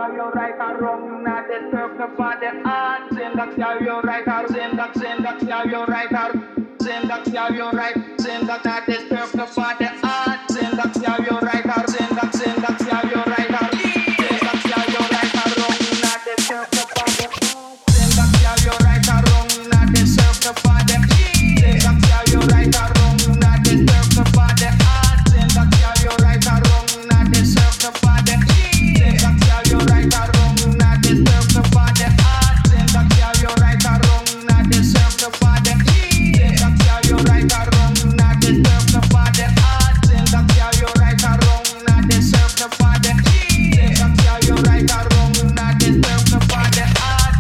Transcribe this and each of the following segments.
you right or wrong, not the circle for the art. Syntax, yeah, you right or syntax, yeah, you right or syntax, yeah, you right. Syntax, not the circle for the art. Syntax, yeah, you right or syntax, yeah, you right or syntax, yeah, you right or wrong, not the circle for the art. Syntax, yeah, you right or wrong, not the circle for the syntax, yeah, you right or wrong, not the circle for the art. Syntax, yeah, you right or wrong, not the circle for the syntax, yeah, you right or wrong, not the circle for the art. Syntax, yeah, you right or wrong, not the circle for the syntax, yeah, you right or wrong, not the circle for the art. Syntax, yeah, you right or wrong, not the circle for the syntax, yeah, you right or wrong, not the circle for the art.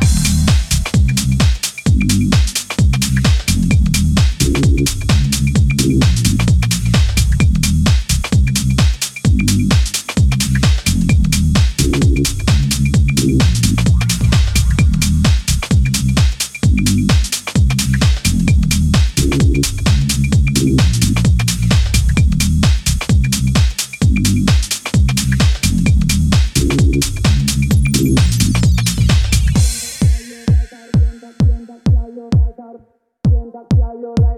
Syntax, yeah, you